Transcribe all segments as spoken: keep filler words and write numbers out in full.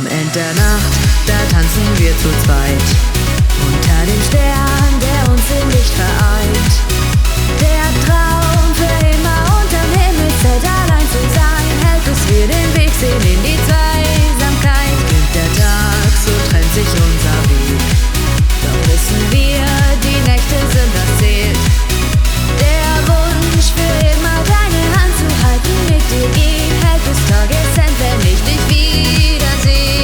Am Ende der Nacht, da tanzen wir zu zweit unter dem Stern, der uns im Licht vereint. Der Traum für immer unterm Himmelszelt allein zu sein, hält, bis wir den Weg sehen in die Zweisamkeit. Beginnt der Tag, so trennt sich unser Weg, doch wissen wir, die Nächte sind das Ziel. Der Wunsch für immer deine Hand zu halten, mit dir gehen, hält bis Tagesend, wenn ich dich wiedersehe.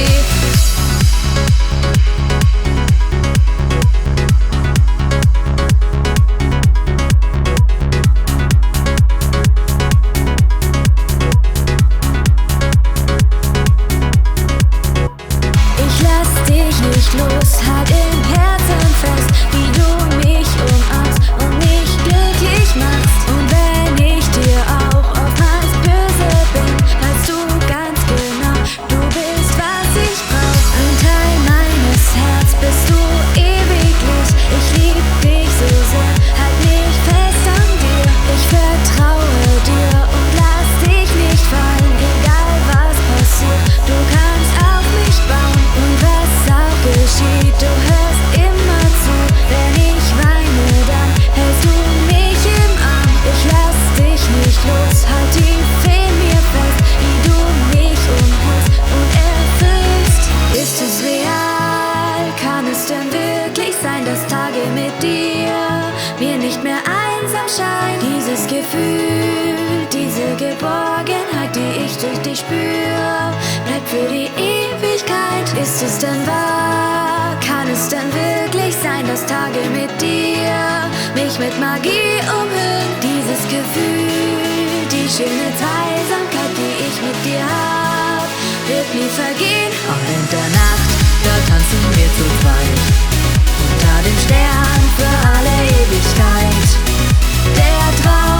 Ich lass dich nicht los, halt im Herzen fest, wie du mich umarmst und mich glücklich machst. Und wenn ich dir auch oftmals böse bin, weißt du ganz genau, du bist, was ich brauch. Ein Teil meines Herz bist du ewiglich. Ich lieb dich so sehr, halt mich fest an dir. Ich vertraue dir und lass dich nicht fallen, egal was passiert. Du kannst auf mich bauen und was auch geschieht, du hörst immer zu. Wenn ich weine, dann hältst du mich im Arm. Ich lass dich nicht los, halt tief in mir fest, wie du mich umhältst und erfüllst. Ist es real? Kann es denn wirklich sein, dass Tage mit dir mir nicht mehr einsam scheinen? Dieses Gefühl, diese Geborgenheit, die ich durch dich spür, bleibt für die Ewigkeit. Ist es denn wahr? Kann es denn wirklich sein, dass Tage mit dir mich mit Magie umhüllen? Dieses Gefühl, die schöne Zweisamkeit, die ich mit dir hab, wird nie vergehen. Auch in der Nacht, da tanzen wir zu zweit unter dem Stern für alle Ewigkeit. Der Traum